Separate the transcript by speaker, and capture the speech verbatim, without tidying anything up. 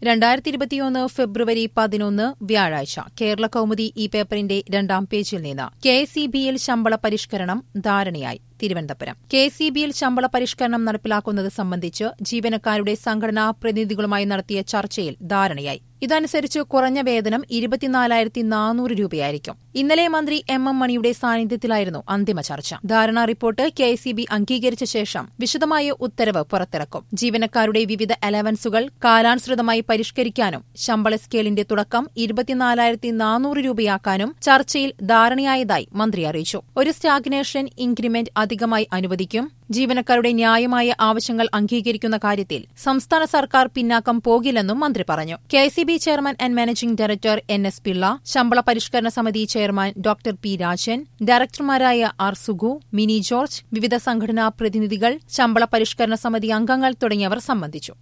Speaker 1: രണ്ടായിരത്തി ഇരുപത്തിയൊന്ന് ഫെബ്രുവരി പതിനൊന്ന് വ്യാഴാഴ്ച കേരള കൗമുദി ഈ പേപ്പറിന്റെ രണ്ടാം പേജിൽ നിന്ന് കെ എസ് ഇ ബിയിൽ ശമ്പള പരിഷ്കരണം ധാരണയായി. തിരുവനന്തപുരം കെ എസ് ഇ ബിയിൽ ശമ്പള പരിഷ്കരണം നടപ്പിലാക്കുന്നത് സംബന്ധിച്ച് ജീവനക്കാരുടെ സംഘടനാ പ്രതിനിധികളുമായി നടത്തിയ ചർച്ചയിൽ ധാരണയായി. ഇതനുസരിച്ച് കുറഞ്ഞ വേതനം ഇരുപത്തിനാലായിരത്തി നാനൂറ് രൂപയായിരിക്കും. ഇന്നലെ മന്ത്രി എം എം മണിയുടെ സാന്നിധ്യത്തിലായിരുന്നു അന്തിമ ചർച്ച. ധാരണാ report K S E B അംഗീകരിച്ച ശേഷം വിശദമായ ഉത്തരവ് പുറത്തിറക്കും. ജീവനക്കാരുടെ വിവിധ അലവൻസുകൾ കാലാനുസൃതമായി പരിഷ്കരിക്കാനും ശമ്പള സ്കെയിലിന്റെ തുടക്കം ഇരുപത്തിനാലായിരത്തി നാനൂറ് രൂപയാക്കാനും ചർച്ചയിൽ ധാരണയായതായി മന്ത്രി അറിയിച്ചു. ഒരു സ്റ്റാഗ്നേഷൻ ഇൻക്രിമെന്റ് അധികമായി അനുവദിക്കും. ജീവനക്കാരുടെ ന്യായമായ ആവശ്യങ്ങൾ അംഗീകരിക്കുന്ന കാര്യത്തിൽ സംസ്ഥാന സർക്കാർ പിന്നാക്കം പോകില്ലെന്നും മന്ത്രി പറഞ്ഞു. K S E B chairman and managing director N S Pillai, ശമ്പള പരിഷ്കരണ സമിതി ചെയർമാൻ ഡോക്ടർ പി രാജൻ, ഡയറക്ടർമാരായ ആർ സുഗു, മിനി ജോർജ്, വിവിധ സംഘടനാ പ്രതിനിധികൾ, ശമ്പള പരിഷ്കരണ സമിതി അംഗങ്ങൾ തുടങ്ങിയവർ സംബന്ധിച്ചു.